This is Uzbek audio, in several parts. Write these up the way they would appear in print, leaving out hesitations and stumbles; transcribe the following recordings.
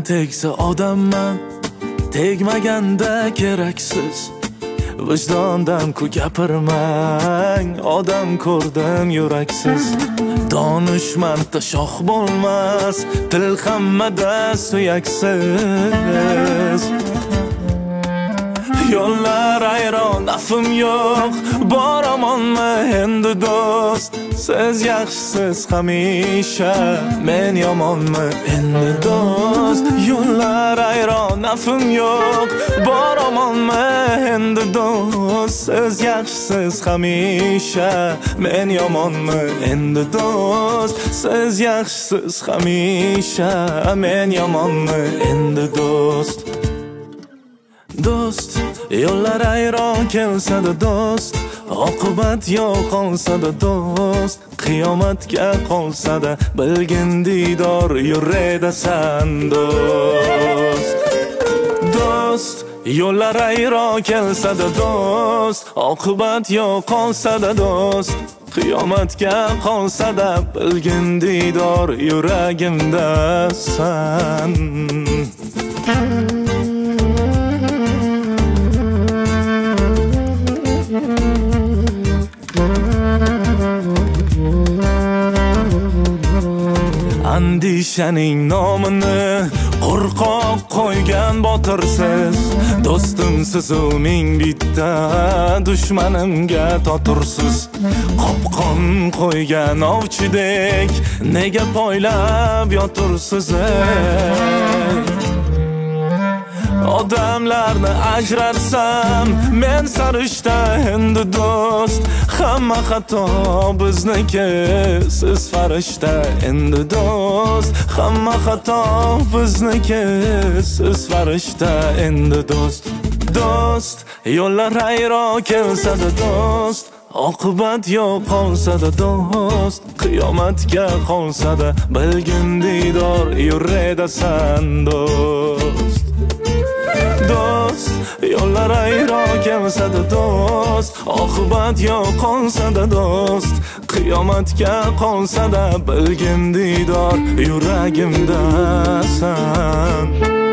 tegsa odamman, tegmaganda keraksiz. Vijdondan ku gapirmang, odam ko'rdim yuraksiz. Donishmandda shoh bo'lmas, til hammada suyaksiz. Yo'llar ayron, nafim yo'q, boramanmi endi do'st? Siz yaxshisiz hamisha, men yomonmi endi do'st? Yo'llar ayron, nafim yo'q, boramanmi endi do'st? Siz yaxshisiz hamisha, men yomonmi endi do'st? Siz yaxshisiz hamisha, men yomonmi endi do'st? Do'st, yo'llar ayron kelsa-da do'st, oqibat yo'q qolsa-da do'st, qiyomatga qolsa-da bilgin didor yurredasan do'st. Do'st, yo'llar ayron kelsa-da do'st, oqibat yo'q qolsa-da do'st, qiyomatga qolsa-da bilgin didor yuragimdasan. Andishaning nomini qo'rqoq qo'ygan botirsiz, do'stimsiz u ming bitta, dushmanimga totursiz. Qopqon qo'ygan ovchidek, nega poylab yotursiz? Odamlarni ajratsam, men sarishta endi do'st. Hamma xato bizniki, siz farishta endi do'st. Hamma xato bizniki, siz farishta endi do'st. Do'st, yo'llar ayron kelsa-da do'st, oqibat yo'q qolsa-da do'st, qiyomatga qolsa-da bilgin didor yurredasan do'st. Do'st, yo'llar ayron kelsa-da do'st, oqibat yo'q qolsa-da do'st, qiyomatga qolsa-da bilgin didor yuragimdasan.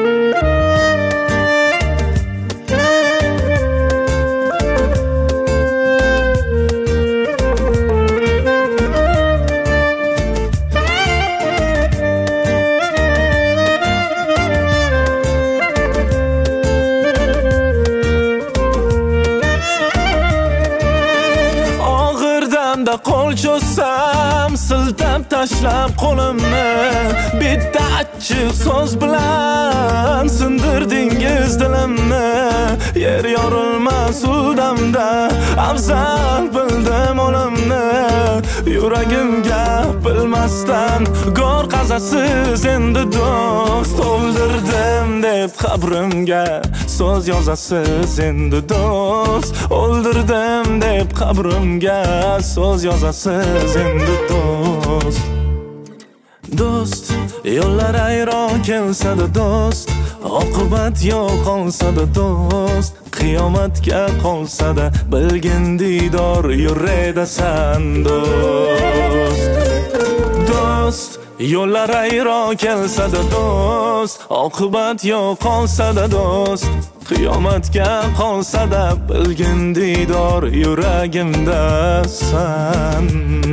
Qo'l cho'zsam, siltab tashlab qo'limni, bitta achchiq so'z bilan sindirdingiz dilimni. Yer yorilmas u damda, afzal bildim o'limni. Yuragimga bilmasdan g'or qazasiz endi do'st. O'ldirdim deb qabrimga so'z yozasiz endi do'st. O'ldirdim deb qabrimga so'z yozasiz endi do'st. Do'st, yo'llar ayron kelsa-da do'st, oqibat yo'q qolsa-da do'st, qiyomatga qolsa-da bilgin didor yurredasan do'st. Do'st, yo'llar ayron kelsa-da do'st, oqibat yo'q qolsa-da do'st, qiyomatga qolsa-da bilgin didor yuragimdasan.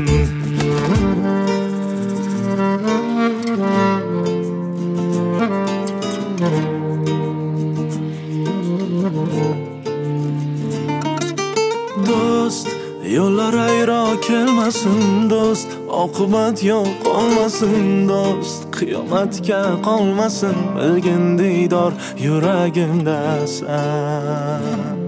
Do'st, yo'llar ayron kelmasin do'st, oqibat yo'q qolmasin do'st, qiyomatga qolmasin bilgin didor yuragimdasan.